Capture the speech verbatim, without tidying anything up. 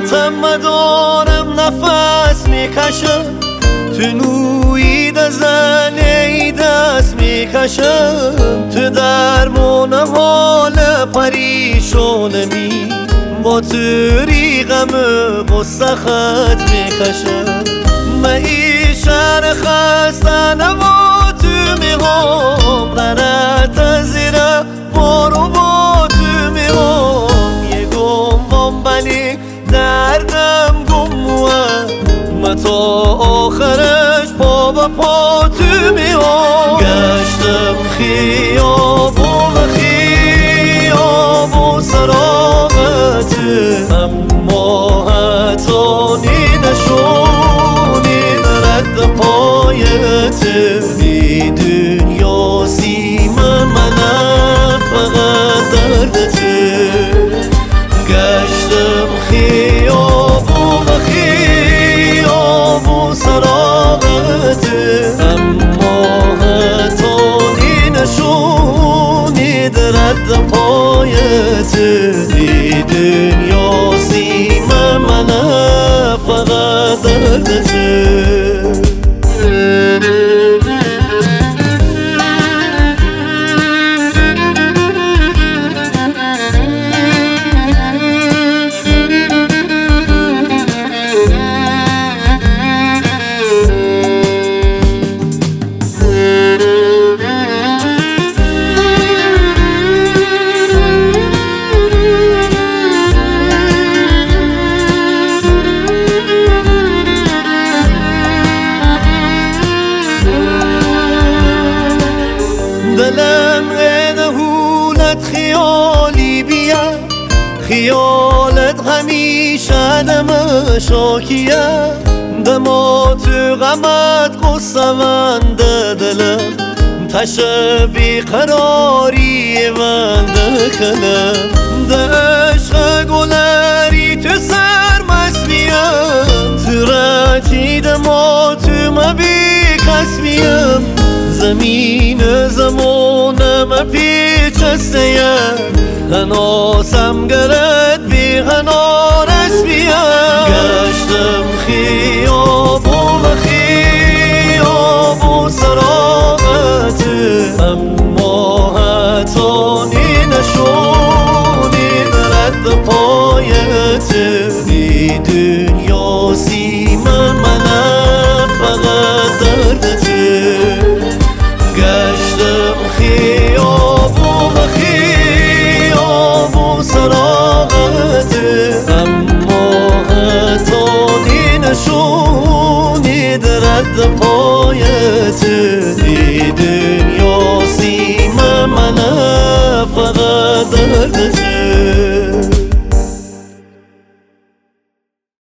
تم دارم نفس میکشم، تو نوی دزنی دست میکشم، تو درمون حال پریشانمی، با توری غم غصه خط میکشم. من این شهر خسته نوا تو میهام، رنت زیره بارو با تو میهام، یه گم وام بلی دردم گموه، من تا آخرش پا به پا تو میام. گشتم خیابون خیابون سراغت، اما حتی نشونی نرد پایت، بی دنیا سیم من فقط دردت. گشتم خیابون خیابون سراغت، اما حتی نشونی درد پایت، بی دنیا سیم من فقط دردت. دلم نهولت خیالی بیا، خیالت همیشه دم شاکیه، دما تو غمت قصه ونده دلم، تش بیقراری ونده خلم، ده عشق گلری تو سرمست میم، تو رتی دما تو مبی کس میم، زمین زمانم پیچسته یم، هناسم گرد بی هنارش بیم. گشتم خیابون خیابون سراغت، اما حتی نشونی درد پایت، بی دنیا سیم من فقط دردت. گشتم خیابون خیابون سراغت، اما حتی نشونی درد پایت، بی دنیا سیم من فقط دردت.